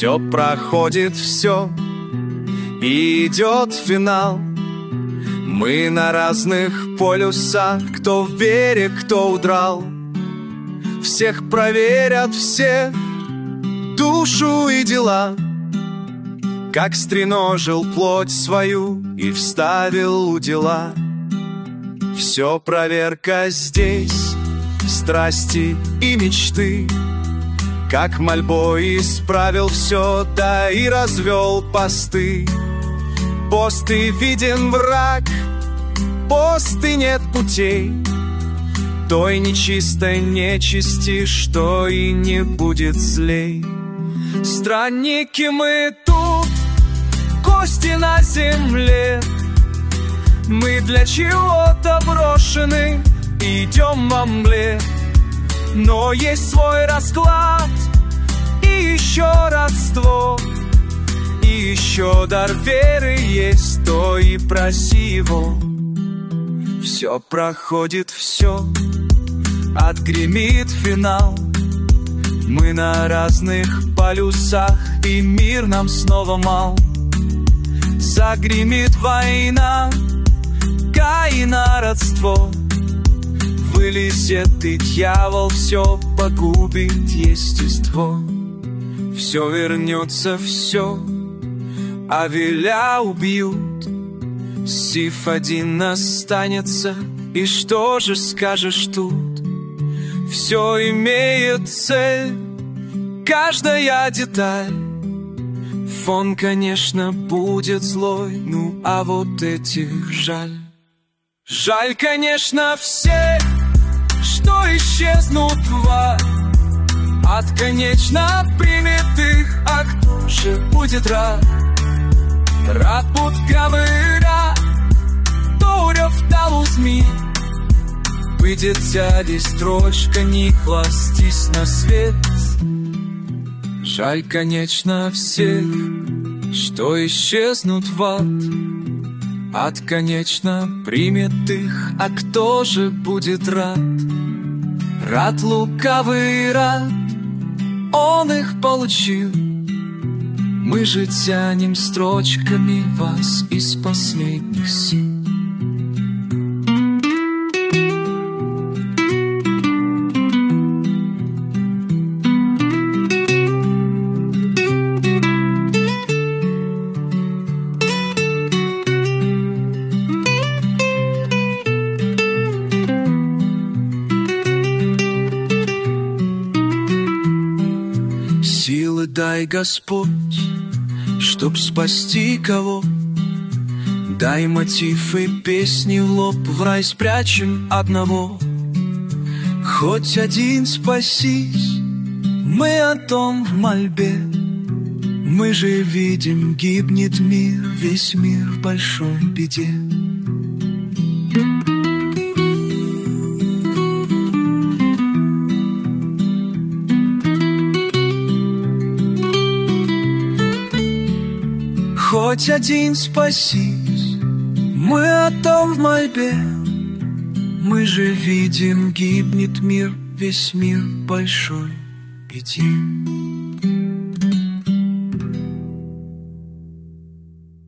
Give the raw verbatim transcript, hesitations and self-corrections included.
Все проходит, все, и идет финал. Мы на разных полюсах, кто в вере, кто удрал. Всех проверят, всех, душу и дела. Как стреножил плоть свою и вставил удила. Все проверка здесь, страсти и мечты. Как мольбой исправил все, да и развел посты. Пост и виден враг, пост и нет путей. Той нечистой нечисти, что и не будет злей. Странники мы тут, гости на земле. Мы для чего-то брошены, идем во мгле. Но есть свой расклад и еще родство. И еще дар веры есть, то и проси его. Все проходит, все, отгремит финал. Мы на разных полюсах, и мир нам снова мал. Загремит война, Каина родство. Вылезет и дьявол все погубит естество. Все вернется, все, Авеля убьют. Сиф один останется, и что же скажешь тут? Все имеет цель, каждая деталь. Фон, конечно, будет злой, ну а вот этих жаль. Жаль, конечно, всех, что исчезнут в ад. Ад, конечно, примет их, а кто же будет рад? Рад будь-ка рад, Торев дал узми. Выйдет дяди строчка, не хвастись на свет. Жаль, конечно, всех, что исчезнут в ад. Ад, конечно, примет их, а кто же будет рад? Рад лукавый рад, он их получил. Мы же тянем строчками вас из последних сил. Дай, Господь, чтоб спасти кого. Дай мотив и песни в лоб, в рай спрячем одного. Хоть один спасись, мы о том в мольбе. Мы же видим, гибнет мир, весь мир в большой беде. Хоть один спасись, мы о том в мольбе. Мы же видим, гибнет мир, весь мир в большой беде.